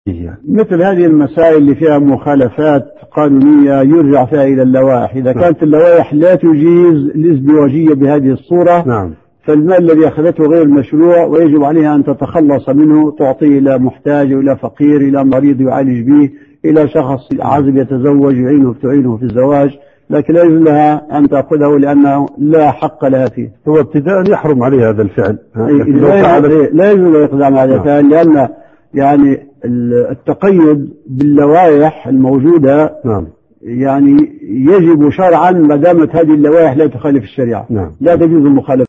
مثل هذه المسائل اللي فيها مخالفات قانونية يرجع فيها إلى اللوائح. إذا كانت اللوائح لا تجيز الازدواجية بهذه الصورة فالمال الذي أخذته غير مشروع ويجب عليها أن تتخلص منه، تعطيه إلى محتاج إلى فقير إلى مريض يعالج به إلى شخص عازب يتزوج تعينه في الزواج، لكن لا يجوز لها أن تأخذه لأنه لا حق لها فيه. هو ابتداء يحرم عليه هذا الفعل. لا يجوز الإقدام على الفعل لأن يعني التقيد باللوائح الموجودة يعني يجب شرعا ما دامت هذه اللوائح لا تخالف الشريعة. لا تجوز المخالفة.